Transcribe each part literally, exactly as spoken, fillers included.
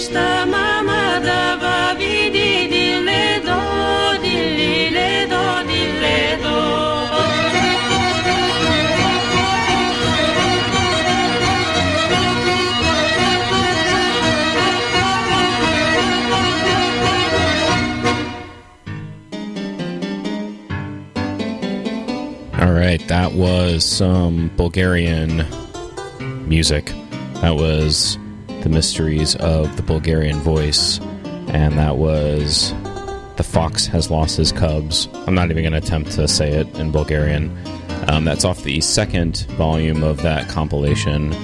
sta mama da va vi di di le do di li le do di le do. All right, that was some Bulgarian music. That was The Mysteries of the Bulgarian Voice, and that was The Fox Has Lost His Cubs. I'm not even going to attempt to say it in Bulgarian. Um, that's off the second volume of that compilation.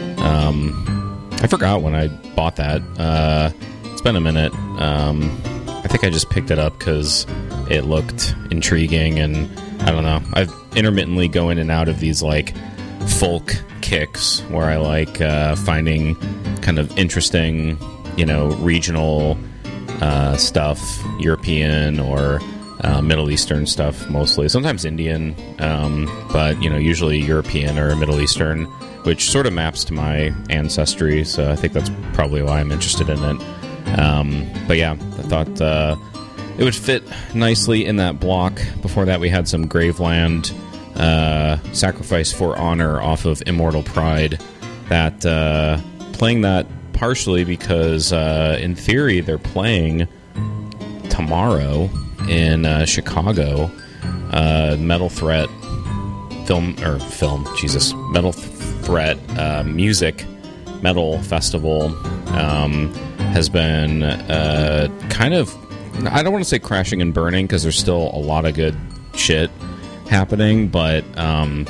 Um, I forgot when I bought that. Uh, it's been a minute. Um, I think I just picked it up because it looked intriguing, and I don't know. I intermittently go in and out of these, like, folk kicks where I like uh, finding kind of interesting, you know, regional uh, stuff, European or uh, Middle Eastern stuff mostly. Sometimes Indian, um, but, you know, usually European or Middle Eastern, which sort of maps to my ancestry, so I think that's probably why I'm interested in it. Um, but yeah, I thought uh, it would fit nicely in that block. Before that, we had some Graveland uh, Sacrifice for Honor off of Immortal Pride. That uh, playing that partially because, uh, in theory, they're playing tomorrow in uh, Chicago. Uh, Metal Threat film or film, Jesus, Metal Threat uh, music metal festival um, has been uh, kind of. I don't want to say crashing and burning because there's still a lot of good shit happening, but um,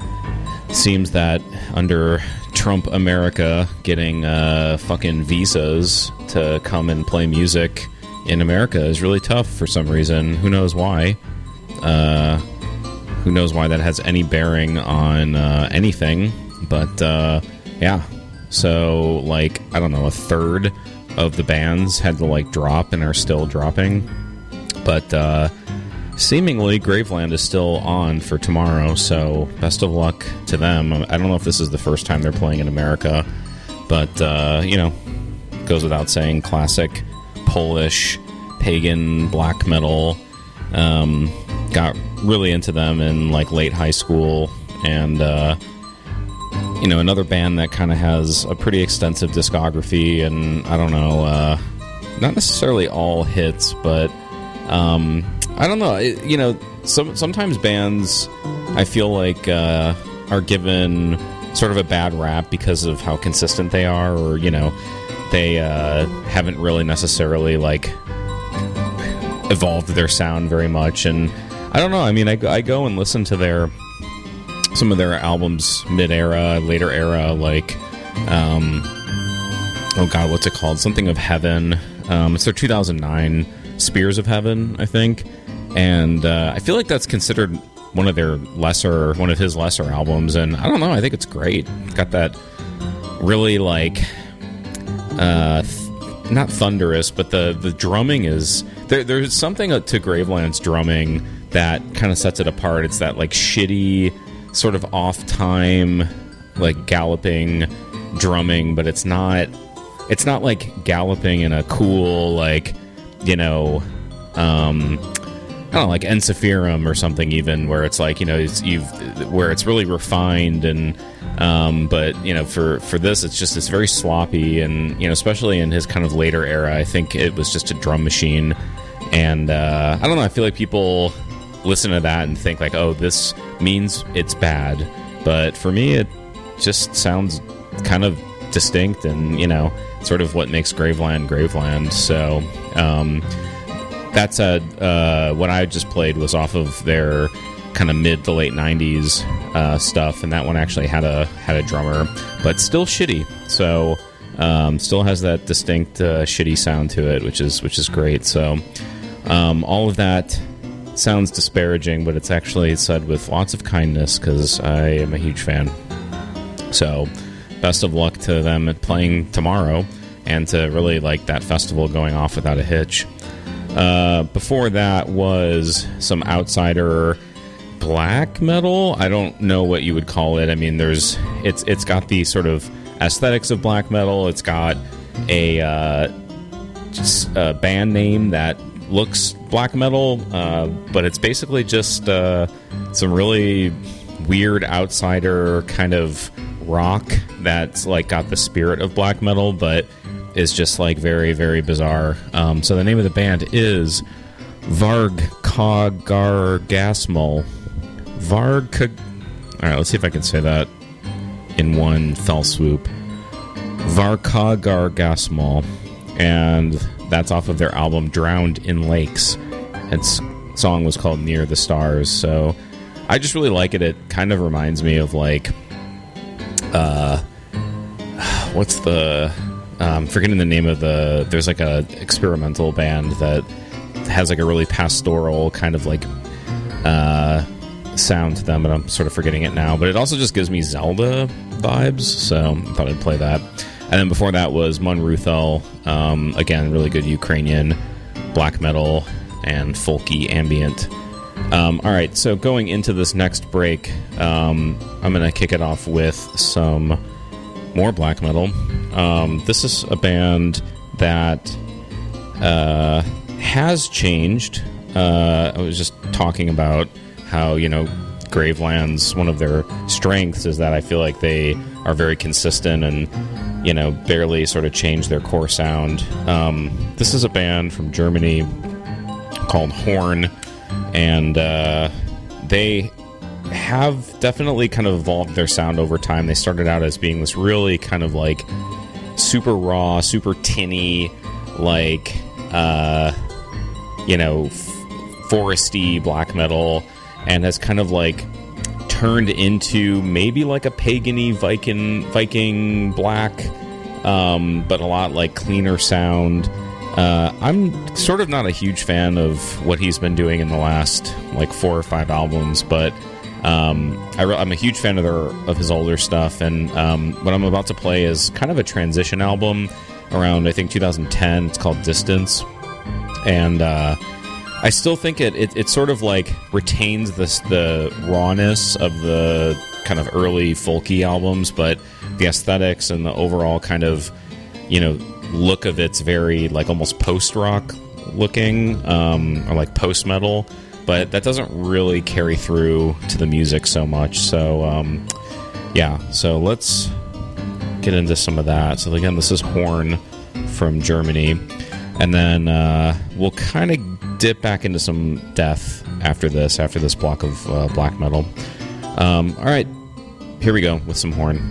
it seems that under Trump America getting uh, fucking visas to come and play music in America is really tough for some reason. Who knows why? Uh, who knows why that has any bearing on uh, anything? But uh, yeah, so like I don't know, a third of the bands had to like drop and are still dropping, but uh, seemingly Graveland is still on for tomorrow, so best of luck to them. I don't know if this is the first time they're playing in America, but uh, you know, goes without saying, classic Polish pagan black metal. Um, got really into them in like late high school, and uh, you know, another band that kind of has a pretty extensive discography, and I don't know, uh, not necessarily all hits, but um, I don't know. It, you know, some sometimes bands I feel like uh, are given sort of a bad rap because of how consistent they are, or you know, they uh, haven't really necessarily like evolved their sound very much, and I don't know. I mean, I, I go and listen to their some of their albums mid-era, later era, like, um, oh god, what's it called? Something of Heaven. Um, it's their two thousand nine Spears of Heaven, I think. And uh, I feel like that's considered one of their lesser, one of his lesser albums. And I don't know, I think it's great. It's got that really, like, uh, th- not thunderous, but the, the drumming is... There, there's something to Graveland's drumming that kind of sets it apart. It's that, like, shitty... sort of off-time, like, galloping drumming, but it's not it's not like galloping in a cool, like, you know, um I don't know, like Ensiferum or something, even, where it's like, you know, it's, you've where it's really refined, and um but you know, for for this it's just it's very sloppy, and you know, especially in his kind of later era, I think it was just a drum machine, and uh I don't know, I feel like people listen to that and think like, oh, this means it's bad, but for me it just sounds kind of distinct, and you know, sort of what makes Graveland Graveland. So um that said, uh what I just played was off of their kind of mid to late nineties uh stuff, and that one actually had a had a drummer, but still shitty, so um still has that distinct uh, shitty sound to it, which is which is great. So um all of that sounds disparaging, but it's actually said with lots of kindness because I am a huge fan. So best of luck to them at playing tomorrow, and to really like that festival going off without a hitch. Uh, before that was some outsider black metal. I don't know what you would call it. I mean, there's it's it's got the sort of aesthetics of black metal. It's got a, uh, just a band name that looks black metal, uh, but it's basically just uh, some really weird outsider kind of rock that's like got the spirit of black metal, but is just like very, very bizarre. Um, so the name of the band is Varg-Ka-Gar-Gasmol. Varg. All right, let's see if I can say that in one fell swoop. Varg-Ka-Gar-Gasmol, and that's off of their album Drowned in Lakes. Its song was called Near the Stars. So I just really like it. It kind of reminds me of like, uh, what's the? Um, forgetting the name of the. There's like a experimental band that has like a really pastoral kind of like uh, sound to them, but I'm sort of forgetting it now. But it also just gives me Zelda vibes, so I thought I'd play that. And then before that was Munruthel, um, again, really good Ukrainian black metal and folky ambient. Um, all right, so going into this next break, um, I'm going to kick it off with some more black metal. Um, this is a band that uh, has changed. Uh, I was just talking about how, you know, Graveland's, one of their strengths is that I feel like they are very consistent and, you know, barely sort of change their core sound. Um, this is a band from Germany called Horn, and uh, they have definitely kind of evolved their sound over time. They started out as being this really kind of like super raw, super tinny, like, uh, you know, f- foresty black metal, and has kind of like turned into maybe like a pagan-y Viking, Viking black, um, but a lot like cleaner sound. Uh, I'm sort of not a huge fan of what he's been doing in the last like four or five albums, but um, I re- I'm a huge fan of their of his older stuff. And um, what I'm about to play is kind of a transition album around I think two thousand ten. It's called Distance, and uh, I still think it, it it sort of like retains this the rawness of the kind of early folky albums, but the aesthetics and the overall kind of, you know, look of it's very like almost post-rock looking, um, or like post-metal, but that doesn't really carry through to the music so much. So um, yeah, so let's get into some of that. So again, this is Horn from Germany, and then uh, we'll kind of dip back into some death after this, after this block of uh, black metal. Um, all right, here we go with some Horn.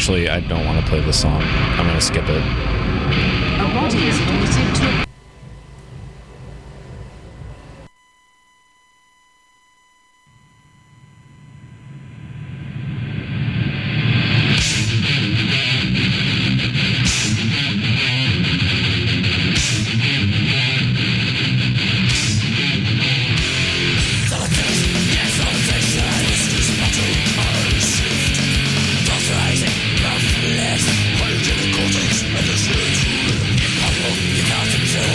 Actually, I don't want to play this song. I'm going to skip it. A body is admitted to... Cortex, and the shit, you can't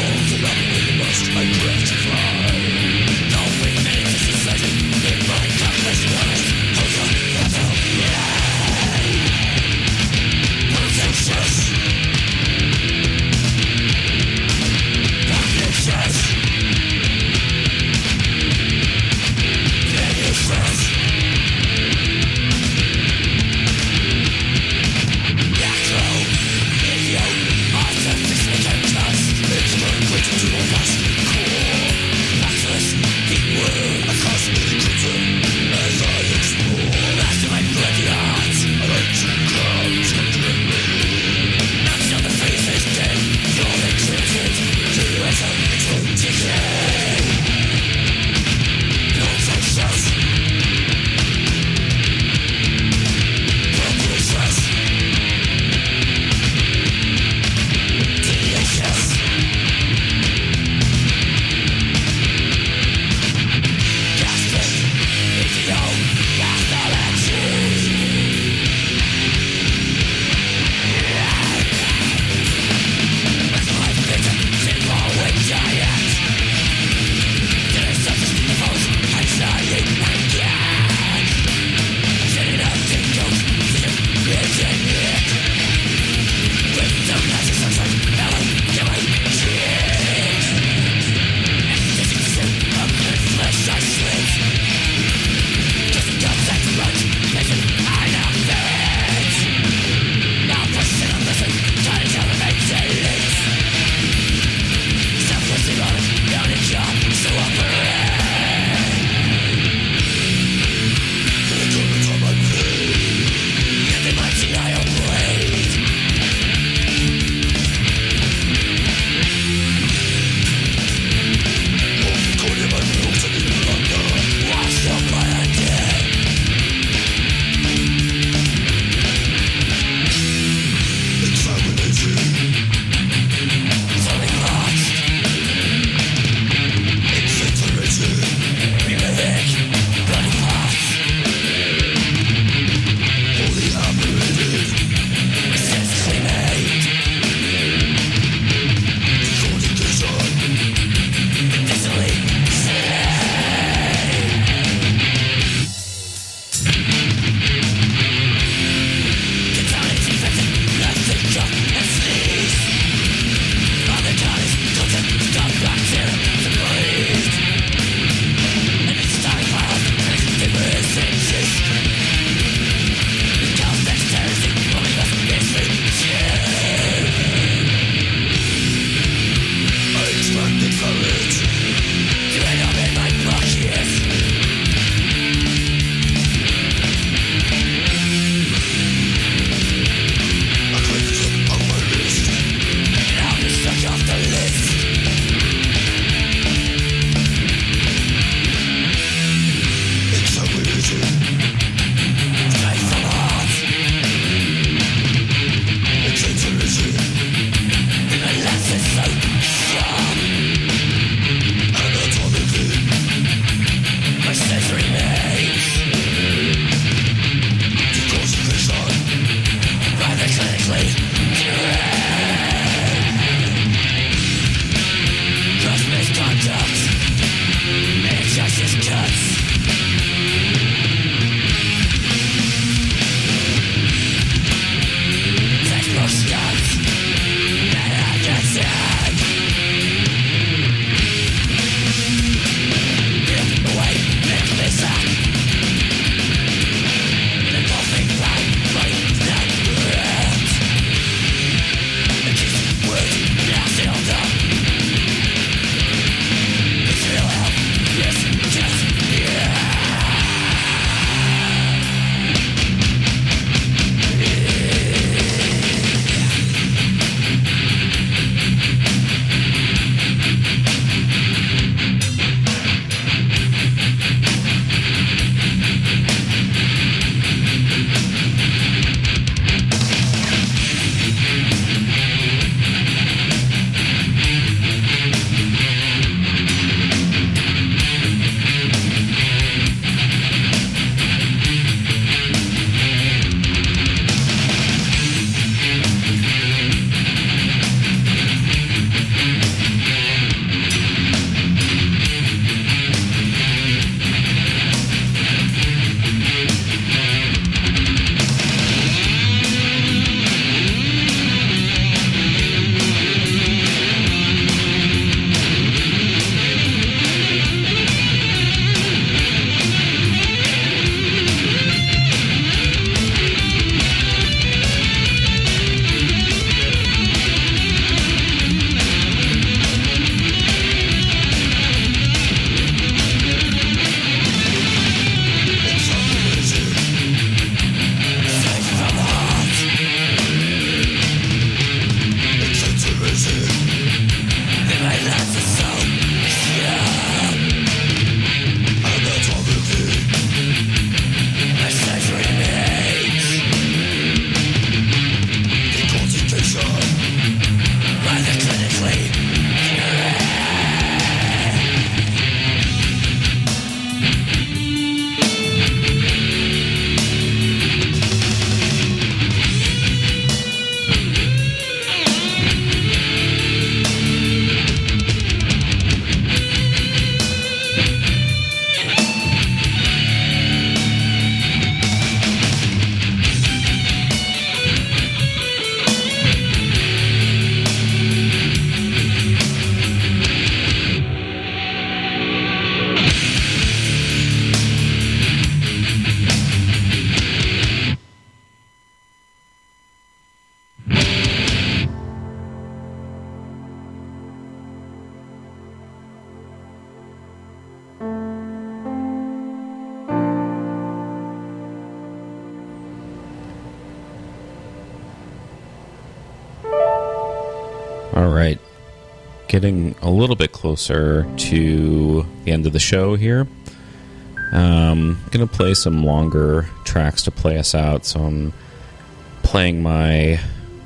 getting a little bit closer to the end of the show here. Um, I'm going to play some longer tracks to play us out, so I'm playing my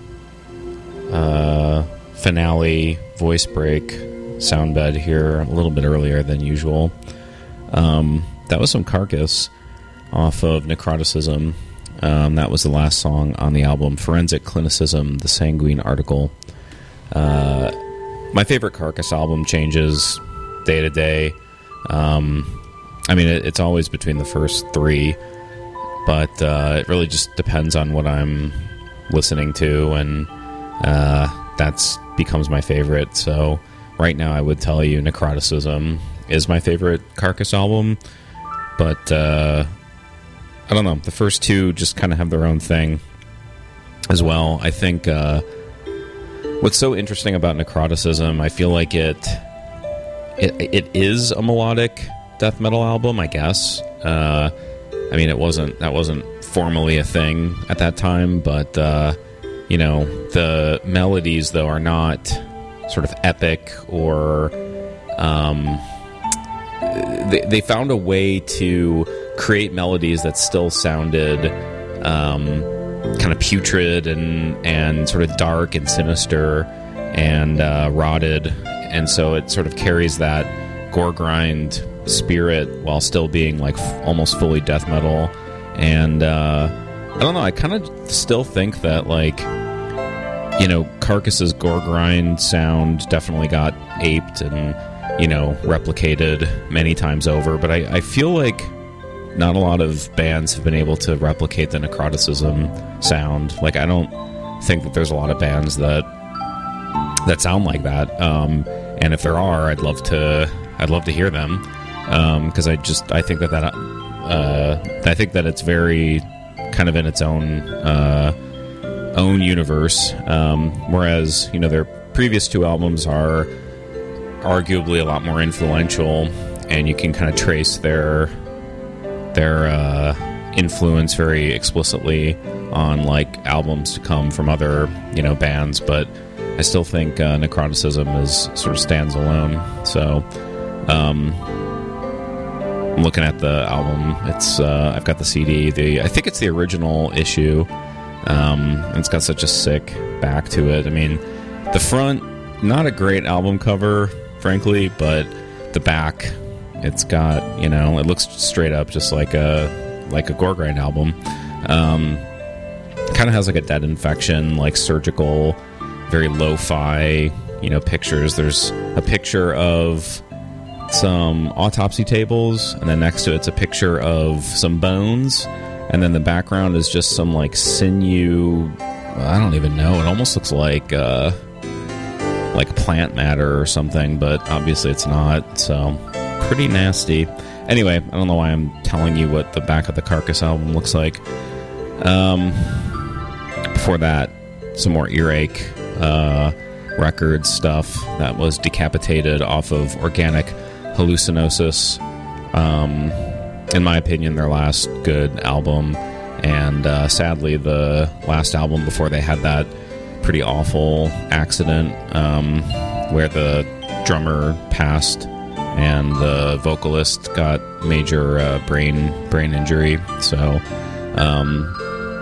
uh, finale voice break sound bed here a little bit earlier than usual. Um, that was some Carcass off of Necroticism. Um, that was the last song on the album Forensic Clinicism, the Sanguine Article. Uh, my favorite Carcass album changes day to day. Um, I mean, it, it's always between the first three, but uh, it really just depends on what I'm listening to, and uh, that's becomes my favorite. So right now I would tell you Necroticism is my favorite Carcass album, but uh, I don't know. The first two just kind of have their own thing as well. I think uh, what's so interesting about Necroticism, I feel like it, it it is a melodic death metal album, I guess. Uh, I mean, it wasn't that wasn't formally a thing at that time, but uh, you know, the melodies though are not sort of epic or um, they they found a way to create melodies that still sounded um, kind of putrid and and sort of dark and sinister and uh, rotted, and so it sort of carries that gore grind spirit while still being like f- almost fully death metal. And uh, I don't know, I kind of still think that, like, you know, Carcass's gore grind sound definitely got aped and, you know, replicated many times over, but I, I feel like not a lot of bands have been able to replicate the Necroticism sound. Like, I don't think that there's a lot of bands that that sound like that. Um, and if there are, I'd love to I'd love to hear them. Because um, I just I think that that uh, I think that it's very kind of in its own uh, own universe. Um, whereas, you know, their previous two albums are arguably a lot more influential, and you can kind of trace their their uh, influence very explicitly on like albums to come from other, you know, bands. But I still think uh, Necroticism is sort of stands alone. So. Um, I'm looking at the album. It's uh, I've got the C D. The I think it's the original issue. Um, and it's got such a sick back to it. I mean, the front, not a great album cover, frankly, but the back, it's got, you know, it looks straight up just like a like a gore grind album. Um, kind of has like a Dead Infection, like surgical, very lo-fi, you know, pictures. There's a picture of some autopsy tables, and then next to it's a picture of some bones, and then the background is just some like sinew. I don't even know. It almost looks like uh, like plant matter or something, but obviously it's not. So pretty nasty. Anyway, I don't know why I'm telling you what the back of the Carcass album looks like. Um, before that, some more Earache uh, Records stuff that was Decapitated off of Organic Hallucinosis. Um, in my opinion, their last good album, and uh, sadly the last album before they had that pretty awful accident um, where the drummer passed and the vocalist got major uh, brain brain injury. So um,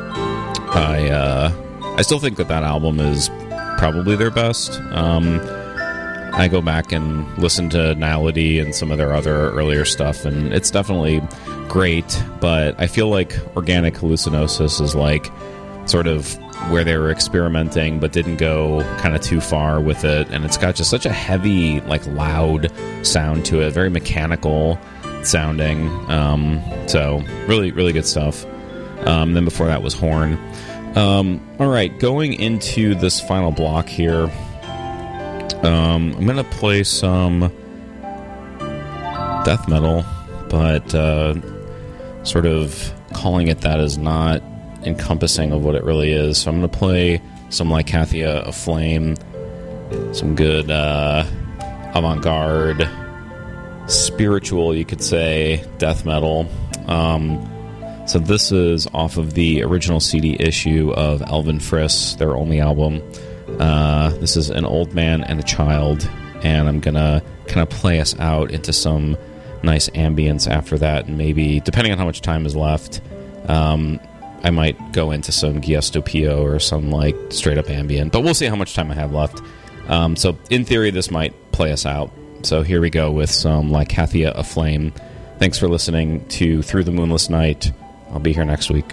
I uh, I still think that that album is probably their best. Um, I go back and listen to Nihility and some of their other earlier stuff, and it's definitely great, but I feel like Organic Hallucinosis is like sort of where they were experimenting but didn't go kind of too far with it, and it's got just such a heavy, like loud sound to it, very mechanical sounding. Um, so really, really good stuff. Um, then before that was Horn. Um, all right, going into this final block here, um, I'm going to play some death metal, but uh, sort of calling it that is not encompassing of what it really is. So I'm going to play some Lycathia Aflame, some good uh, avant-garde, spiritual, you could say, death metal. Um, so this is off of the original C D issue of Elven Friss, their only album. Uh, this is An Old Man and a Child, and I'm gonna kind of play us out into some nice ambience after that, and maybe, depending on how much time is left, um, I might go into some Giusto Pio or some like straight up ambient, but we'll see how much time I have left. Um, so in theory, this might play us out. So here we go with some Lycathia Aflame. Thanks for listening to Through the Moonless Night. I'll be here next week.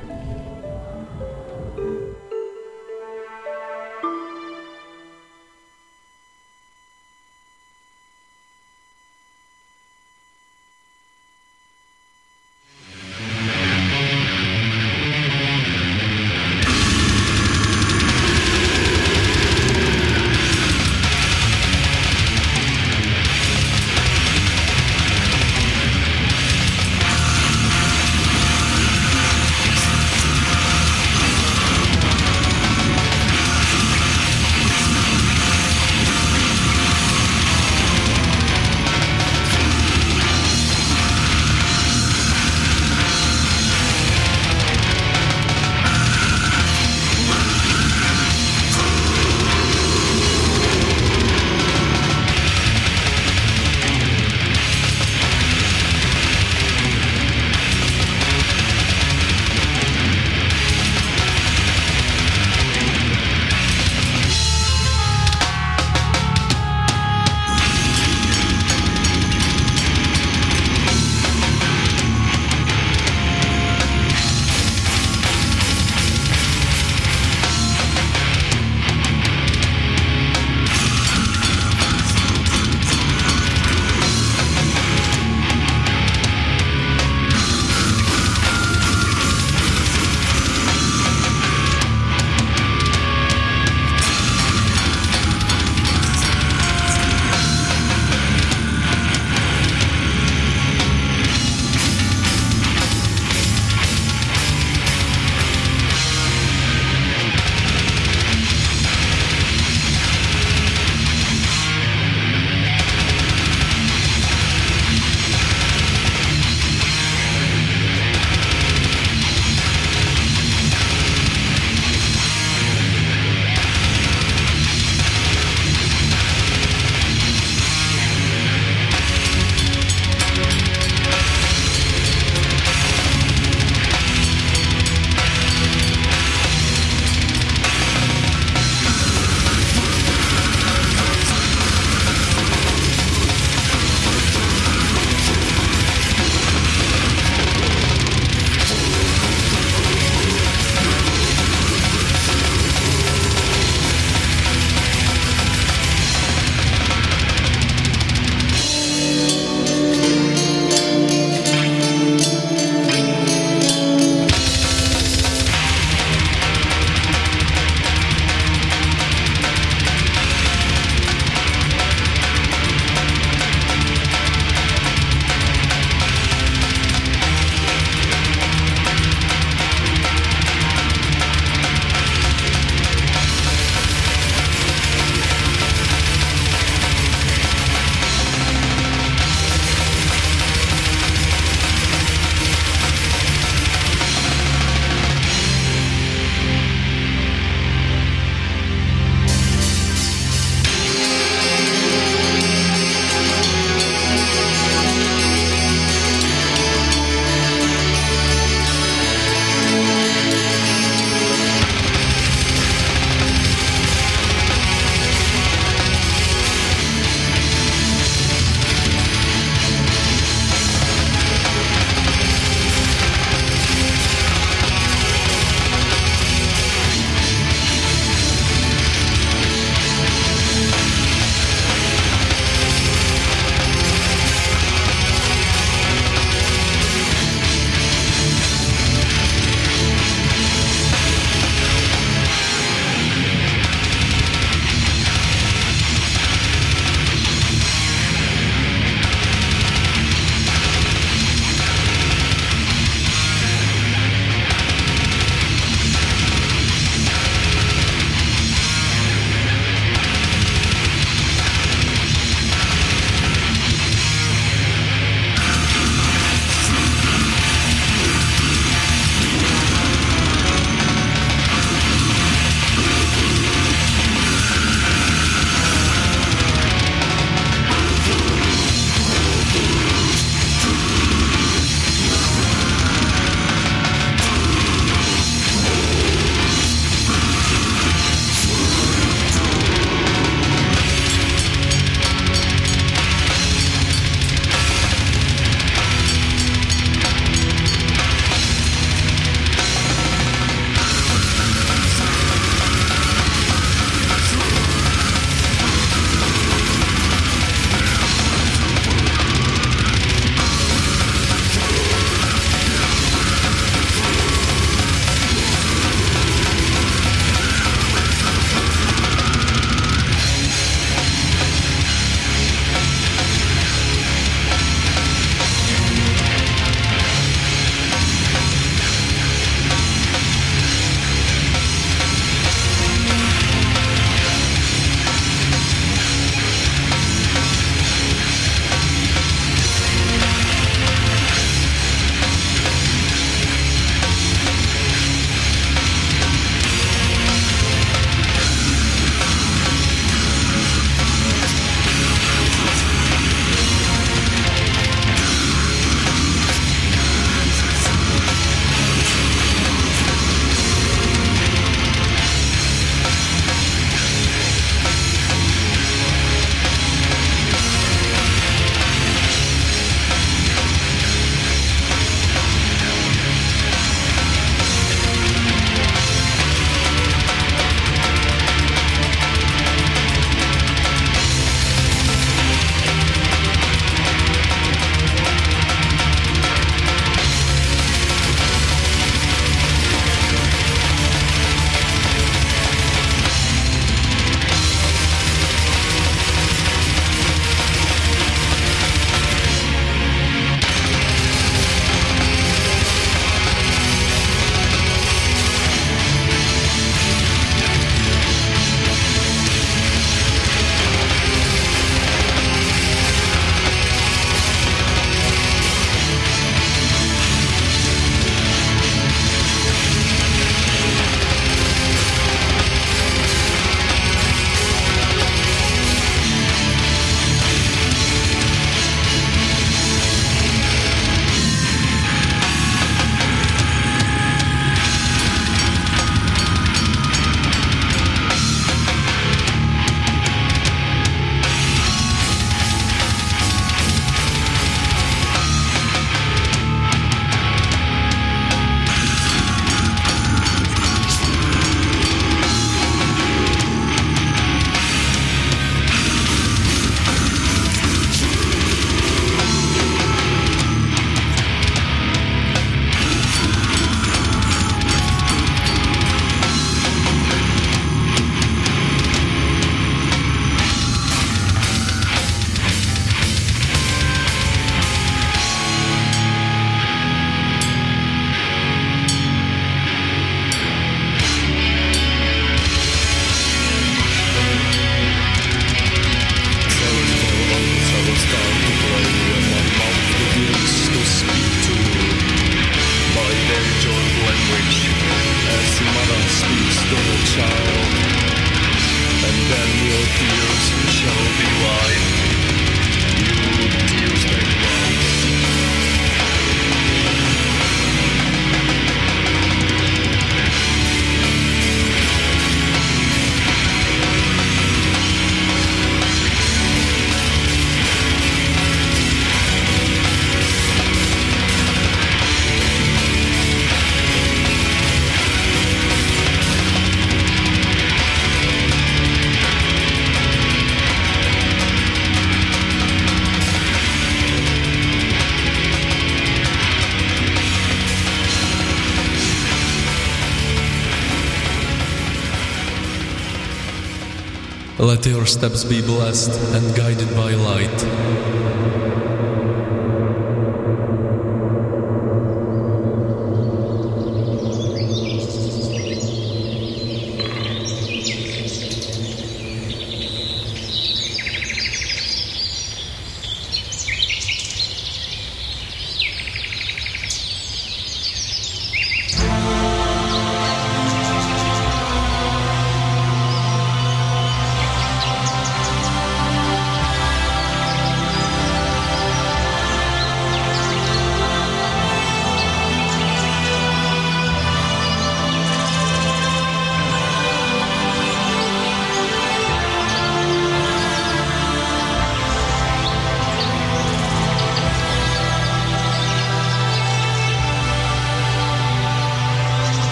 Let your steps be blessed and guided by light.